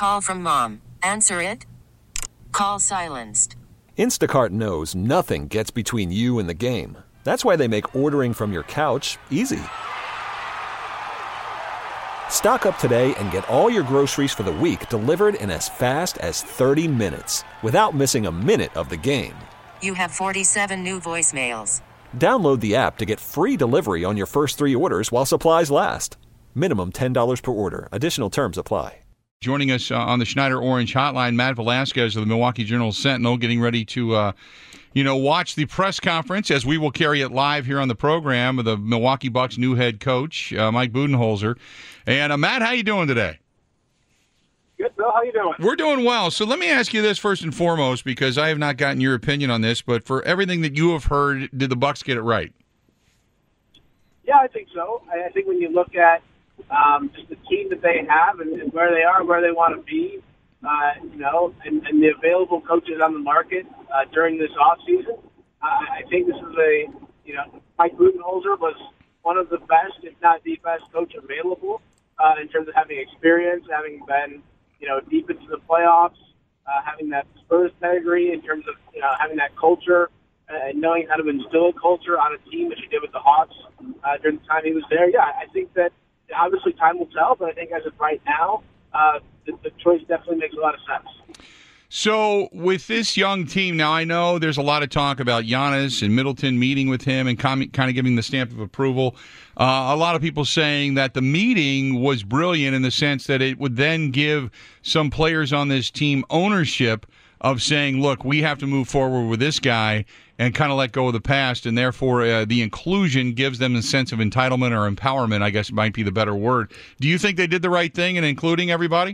Call from mom. Answer it. Call silenced. Instacart knows nothing gets between you and the game. That's why they make ordering from your couch easy. Stock up today and get all your groceries for the week delivered in as fast as 30 minutes without missing a minute of the game. You have 47 new voicemails. Download the app to get free delivery on your first 3 orders while supplies last. Minimum $10 per order. Additional terms apply. Joining us on the Schneider Orange Hotline, Matt Velasquez of the Milwaukee Journal-Sentinel, getting ready to, watch the press conference as we will carry it live here on the program of the Milwaukee Bucks' new head coach, Mike Budenholzer. And Matt, how you doing today? Good, Bill. How you doing? We're doing well. So let me ask you this first and foremost, because I have not gotten your opinion on this, but for everything that you have heard, did the Bucks get it right? Yeah, I think so. I think when you look at just the team that they have and where they are, where they want to be, and the available coaches on the market during this offseason, I think this is Mike Budenholzer was one of the best, if not the best coach available in terms of having experience, having been, deep into the playoffs, having that Spurs pedigree in terms of, having that culture and knowing how to instill a culture on a team, which he did with the Hawks during the time he was there. Yeah, I think that obviously time will tell, but I think as of right now, the choice definitely makes a lot of sense. So with this young team, now I know there's a lot of talk about Giannis and Middleton meeting with him and kind of giving the stamp of approval. A lot of people saying that the meeting was brilliant in the sense that it would then give some players on this team ownership of saying, look, we have to move forward with this guy and kind of let go of the past, and therefore the inclusion gives them a sense of entitlement or empowerment, I guess might be the better word. Do you think they did the right thing in including everybody?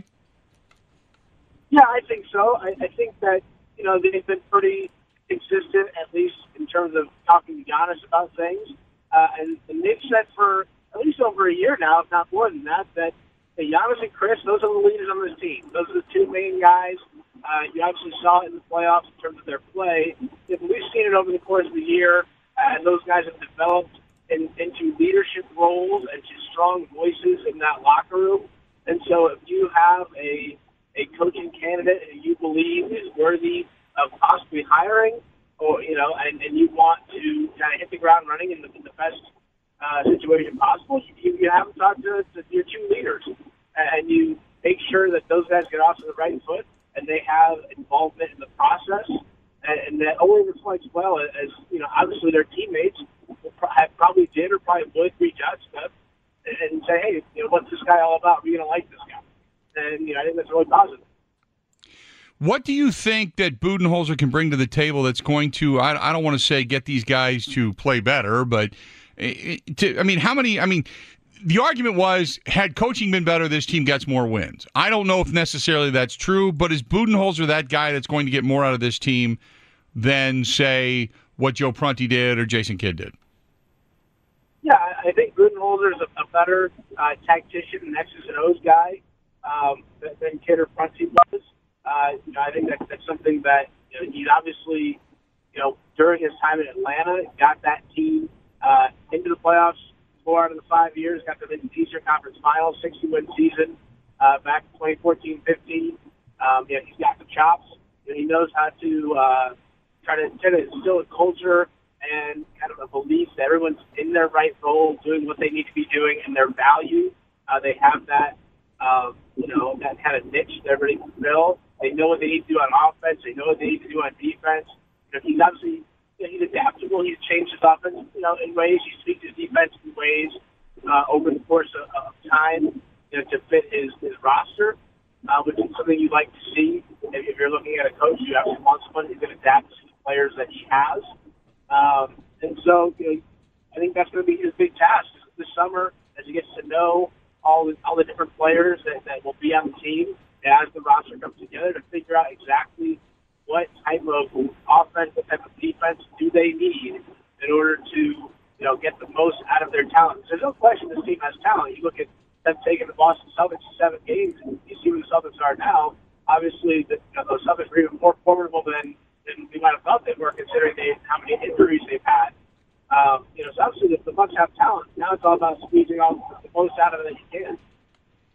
Yeah, I think so. I think that, they've been pretty consistent, at least in terms of talking to Giannis about things. And they've said for at least over a year now, if not more than that Giannis and Chris, those are the leaders on this team. Those are the two main guys. You obviously saw it in the playoffs in terms of their play. We've seen it over the course of the year, and those guys have developed into leadership roles and to strong voices in that locker room. And so if you have a coaching candidate who you believe is worthy of possibly hiring, or and you want to kind of hit the ground running in the best situation possible, you have them talk to your two leaders, and you make sure that those guys get off to the right foot and they have involvement in the process, and that only reflects well as obviously their teammates probably did or probably would reach out to them and say, hey, what's this guy all about? Are you going to like this guy? And I think that's really positive. What do you think that Budenholzer can bring to the table that's going to, I don't want to say get these guys to play better, but the argument was, had coaching been better, this team gets more wins. I don't know if necessarily that's true, but is Budenholzer that guy that's going to get more out of this team than, say, what Joe Prunty did or Jason Kidd did? Yeah, I think Budenholzer is a better tactician and X's and O's guy than Kidd or Prunty was. I think that's something that he's obviously, during his time in Atlanta, got that team into the playoffs 4 out of the 5 years, got them into the Eastern Conference Finals, 60-win season back in 2014-15. He's got the chops. He knows how to try to instill a culture and kind of a belief that everyone's in their right role, doing what they need to be doing, and their value. They have that, that kind of niche that everybody can fill. They know what they need to do on offense. They know what they need to do on defense. He's obviously he's adaptable. He's changed his offense, in ways. He tweaked his defense in ways over the course of time, to fit his roster, which is something you'd like to see if you're looking at a coach. You actually want someone who can adapt to the players that he has. And so, I think that's going to be his big task this summer as he gets to know all the different players that will be on the team as the roster comes together, to figure out exactly what type of offense, what type of defense do they need in order to, get the most out of their talent. There's no question this team has talent. You look at them taking the Boston Celtics to 7 games, and you see where the Celtics are now. Obviously, those Celtics were even more formidable than we might have thought they were, considering how many injuries they've had. So obviously the Bucks have talent. Now it's all about squeezing all the most out of it that you can.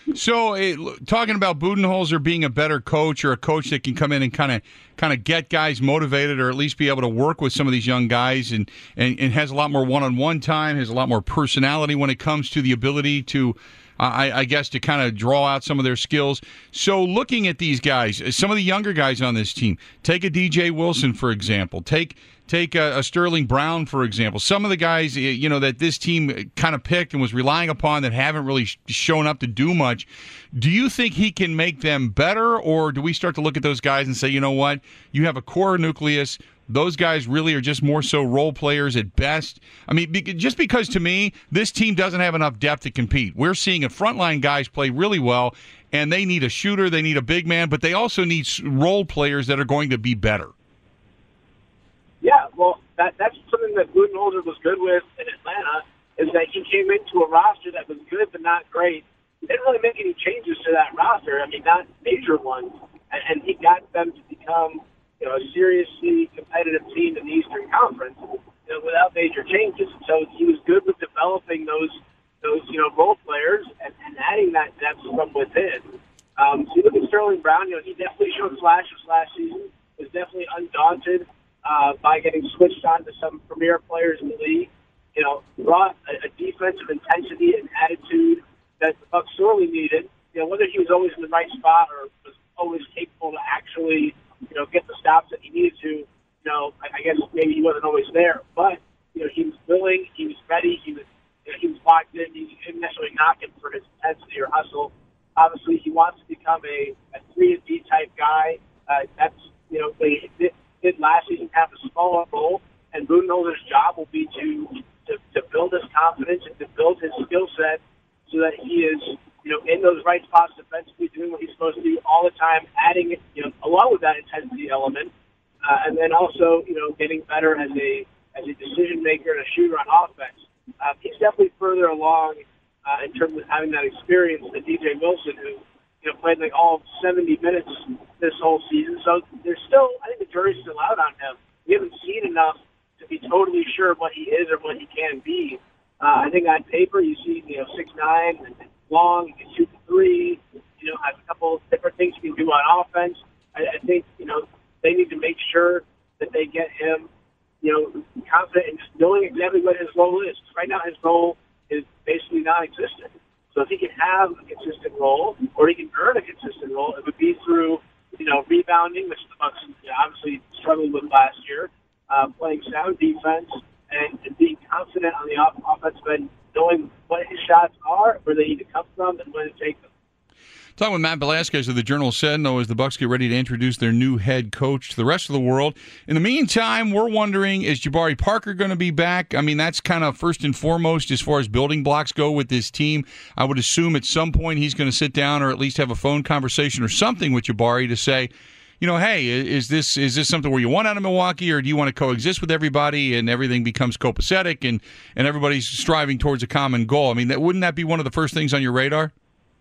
So, talking about Budenholzer being a better coach, or a coach that can come in and kind of get guys motivated, or at least be able to work with some of these young guys, and has a lot more one-on-one time, has a lot more personality when it comes to the ability to, I guess, to kind of draw out some of their skills. So, looking at these guys, some of the younger guys on this team, take a DJ Wilson, for example. Take a Sterling Brown, for example. Some of the guys, that this team kind of picked and was relying upon that haven't really shown up to do much. Do you think he can make them better, or do we start to look at those guys and say, you know what, you have a core nucleus, those guys really are just more so role players at best? I mean, just because to me, this team doesn't have enough depth to compete. We're seeing frontline guys play really well, and they need a shooter, they need a big man, but they also need role players that are going to be better. Yeah, well, that's something that Budenholzer was good with in Atlanta, is that he came into a roster that was good but not great. He didn't really make any changes to that roster. I mean, not major ones. And he got them to become, a seriously competitive team in the Eastern Conference, without major changes. So he was good with developing those role players and adding that depth from within. So you look at Sterling Brown, he definitely showed flashes last season. Was definitely undaunted by getting switched on to some premier players in the league. Brought a defensive intensity and attitude that the Bucks sorely needed. Whether he was always in the right spot or was always capable to actually, get the stops that he needed to, I guess maybe he wasn't always there. But, he was willing, he was ready, he was locked in. He didn't necessarily knock him for his intensity or hustle. Obviously, he wants to become a 3-and-D type guy. That's, they did last season have a smaller role, and Budenholzer's job will be to build his confidence and to build his skill set so that he is, in those right spots defensively, doing what he's supposed to do all the time, adding, along with that intensity element, and then also, getting better as a decision maker and a shooter on offense. He's definitely further along in terms of having that experience than DJ Wilson, who played like all 70 minutes this whole season. So there's still, I think the jury's still out on him. We haven't seen enough to be totally sure what he is or what he can be. I think on paper you see, 6'9", and long, he can shoot the three, has a couple of different things he can do on offense. I think, they need to make sure that they get him, confident in just knowing exactly what his role is. Right now his role is basically non-existent. So if he can have a consistent role, or he can earn a consistent role, it would be through, rebounding, which the Bucks obviously struggled with last year, playing sound defense, and being confident on the offensive end, knowing what his shots are, where they need to come from, and when to take them. Talking with Matt Velasquez of the Journal-Sentinel as the Bucks get ready to introduce their new head coach to the rest of the world. In the meantime, we're wondering, is Jabari Parker going to be back? I mean, that's kind of first and foremost as far as building blocks go with this team. I would assume at some point he's going to sit down or at least have a phone conversation or something with Jabari to say, hey, is this something where you want out of Milwaukee, or do you want to coexist with everybody and everything becomes copacetic and everybody's striving towards a common goal? I mean, wouldn't that be one of the first things on your radar?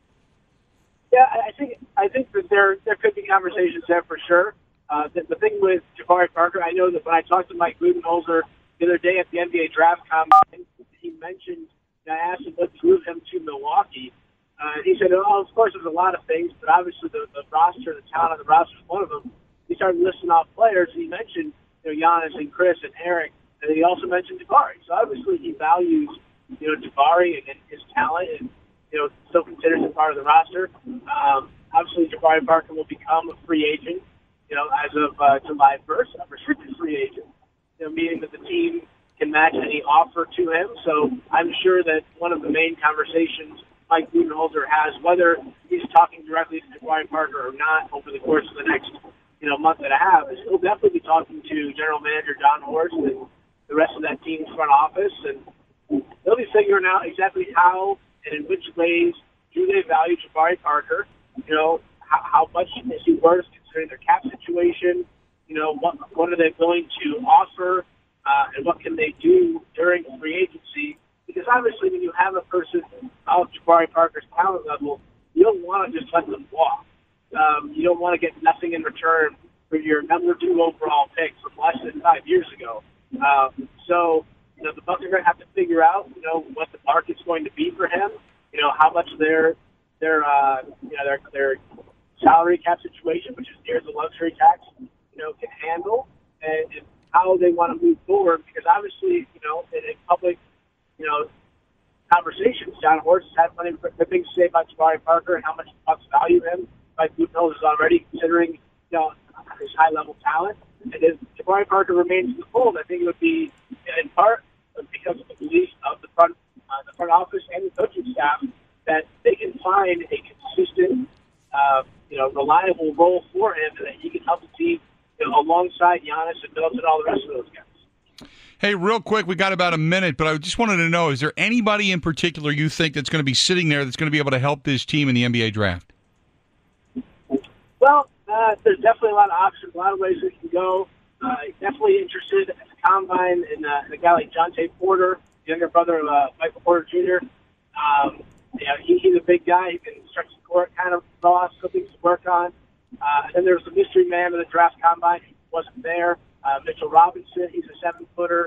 Yeah, I think that there could be conversations there for sure. The thing with Jabari Parker, I know that when I talked to Mike Budenholzer the other day at the NBA Draft Combine, he mentioned, I asked him what drew him to Milwaukee. He said, of course, there's a lot of things, but obviously the roster, the talent on the roster is one of them. He started listing off players, and he mentioned Giannis and Chris and Eric, and then he also mentioned Jabari. So obviously he values Jabari and his talent, and still considers him part of the roster. Obviously, Jabari Parker will become a free agent, as of July 1st, a restricted free agent, meaning that the team can match any offer to him. So I'm sure that one of the main conversations Mike Budenholzer has, whether he's talking directly to Jabari Parker or not over the course of the next, month and a half, is he'll definitely be talking to General Manager John Horst and the rest of that team's front office, and they'll be figuring out exactly how and in which ways do they value Jabari Parker? How much is he worth considering their cap situation? What are they willing to offer, and what can they do during free agency? Because obviously, when you have a person of Jabari Parker's talent level, you don't want to just let them walk. You don't want to get nothing in return for your number 2 overall pick from less than 5 years ago. So the Bucks are going to have to figure out, what the market's going to be for him. How much they're their salary cap situation, which is near the luxury tax, can handle, and how they want to move forward. Because obviously, in public, conversations, John Horst has had plenty of good things to say about Jabari Parker and how much the Bucks value him. Like Budenholzer is already considering, his high-level talent. And if Jabari Parker remains in the fold, I think it would be in part because of the belief of the front office and the coaching staff that they can find a consistent, reliable role for him, and that he can help the team alongside Giannis and Middleton and all the rest of those guys. Hey, real quick, we got about a minute, but I just wanted to know, is there anybody in particular you think that's going to be sitting there that's going to be able to help this team in the NBA draft? Well, there's definitely a lot of options, a lot of ways we can go. Definitely interested at the combine in a guy like Jonte Porter, the younger brother of Michael Porter Jr. He's a big guy. He can stretch the court kind of raw, so things to work on. And then there's the mystery man of the draft combine who wasn't there. Mitchell Robinson, he's a 7-footer,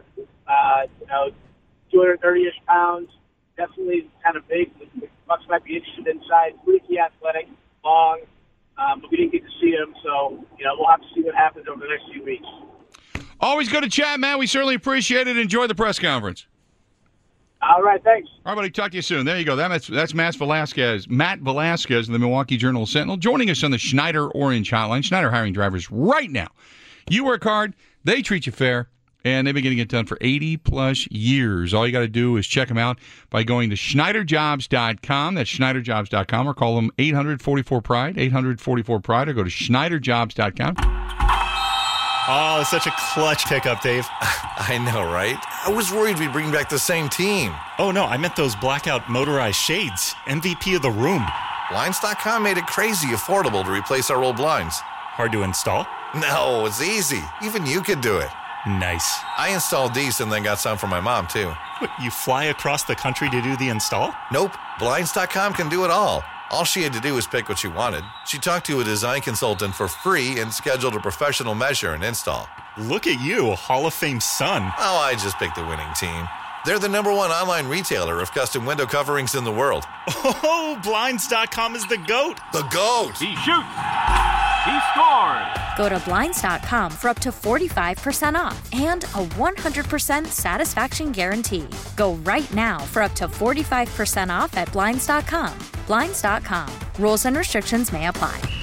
230-ish pounds, definitely kind of big. The Bucks might be interested inside, freaky athletic, long, but we didn't get to see him, so we'll have to see what happens over the next few weeks. Always good to chat, man. We certainly appreciate it. Enjoy the press conference. All right, thanks. All right, buddy. Talk to you soon. There you go. That's Matt Velasquez of the Milwaukee Journal-Sentinel, joining us on the Schneider Orange Hotline. Schneider hiring drivers right now. You work hard, they treat you fair, and they've been getting it done for 80-plus years. All you got to do is check them out by going to SchneiderJobs.com. That's SchneiderJobs.com, or call them 844-PRIDE, 844-PRIDE, or go to SchneiderJobs.com. Oh, such a clutch pickup, Dave. I know, right? I was worried we'd bring back the same team. Oh, no, I meant those blackout motorized shades. MVP of the room. Blinds.com made it crazy affordable to replace our old blinds. Hard to install? No, it's easy. Even you could do it. Nice. I installed these and then got some for my mom, too. What, you fly across the country to do the install? Nope. Blinds.com can do it all. All she had to do was pick what she wanted. She talked to a design consultant for free and scheduled a professional measure and install. Look at you, a Hall of Fame son. Oh, I just picked the winning team. They're the #1 online retailer of custom window coverings in the world. Oh, Blinds.com is the GOAT. The GOAT! He shoots. He scores. Go to Blinds.com for up to 45% off and a 100% satisfaction guarantee. Go right now for up to 45% off at Blinds.com. Blinds.com. Rules and restrictions may apply.